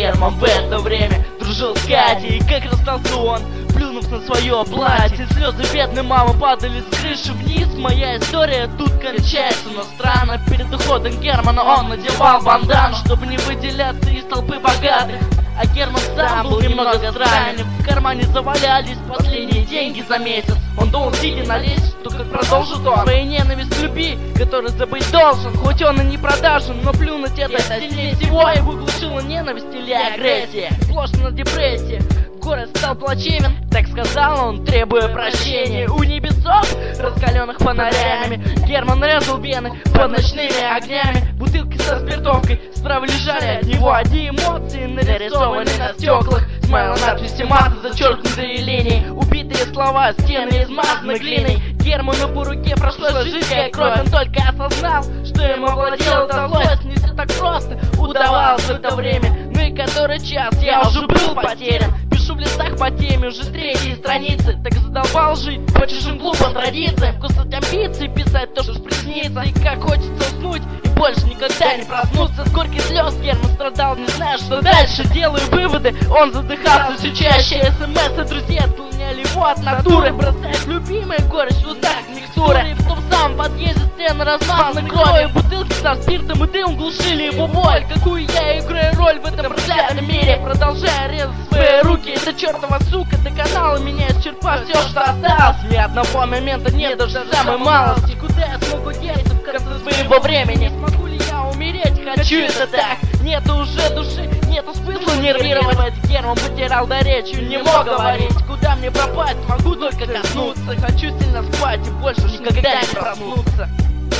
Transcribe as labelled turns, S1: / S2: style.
S1: Герман в это время дружил с Катей. И как расстался он, плюнув на свое платье. Слезы бедной мамы падали с крыши вниз. Моя история тут кончается, но странно. Перед уходом Германа он надевал бандан, чтобы не выделяться из толпы богатых. А Герман сам был немного странен. В кармане завалялись последние деньги за месяц. Он думал, сидя налезть, что как продолжит он свою ненависть к любви, которую забыть должен. Хоть он и не продажен, но плюнуть это сильнее всего. Его глушила ненависть или агрессия, сплошная депрессия. Город стал плачевен, так сказал он, требуя прощения. У небесов, раскаленных фонарями, Герман резал вены под ночными огнями. Бутылки со спиртовкой справа лежали от него одни эмоции, нарисованы на стеклах. Смайла надписи мата, зачеркнутые линии, убитые слова, стены измазаны глиной. Герману по руке прошла жидкая кровь. Он только осознал, что ему овладела эта злость. Не все так просто удавалось в это время. Ну и который час я уже был потерян. Пишу в листах по теме уже с 3-й страницы. Так задолбал жить по чужим глупым традициям, кусать амбиции, писать то, что приснится. И как хочется уснуть и больше никогда не проснуться. С горьких слез Герман страдал, не знаю, что дальше. Делаю выводы, он задыхался все чаще. СМС и друзья отклоняли его от натуры. Бросает любимая горечь в устах микстуры. И в том самом подъезде стены размазаны кровью. Бутылки со спиртом и дым глушили его боль. Какую я играю роль в этом проклятом мире, продолжая резать свои руки. Эта чертова сука доконала меня, исчерпав все, что осталось. Ни одного момента нет, даже самой малости. Куда я смогу деться в конце своего времени? Смогу ли я умереть? Хочу это так. Нету уже души, нету смысла нервировать. Герман потерял до речи, не мог говорить. Куда мне пропасть? Могу только коснуться. Хочу сильно спать и больше никогда не проснуться.